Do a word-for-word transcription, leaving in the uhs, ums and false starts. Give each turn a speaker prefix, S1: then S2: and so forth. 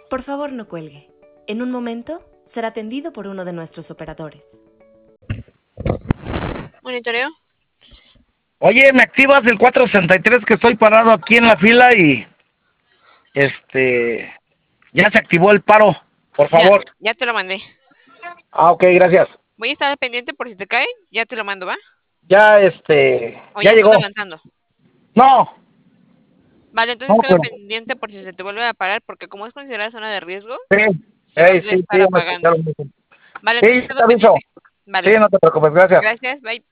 S1: Por favor, no cuelgue. En un momento será atendido por uno de nuestros operadores.
S2: Monitoreo.
S3: Oye, me activas el cuatro sesenta y tres que estoy parado aquí en la fila y este ya se activó el paro, por favor.
S2: Ya, ya te lo mandé.
S3: Ah, ok, gracias.
S2: Voy a estar pendiente por si te cae. Ya te lo mando, ¿va?
S3: Ya este
S2: O
S3: ya
S2: ya
S3: llegó.
S2: estás avanzando.
S3: No.
S2: Vale, entonces
S3: No,
S2: queda
S3: pero
S2: pendiente por si se te vuelve a parar, porque como es considerada zona de riesgo,
S3: sí.
S2: se va a
S3: Ey, sí,
S2: estar
S3: sí, me
S2: apagando.
S3: escucharon mucho.
S2: Vale,
S3: Sí,
S2: entonces
S3: yo
S2: quedo
S3: te aviso.
S2: pendiente. Vale.
S3: Sí, no te preocupes, gracias.
S2: Gracias, bye.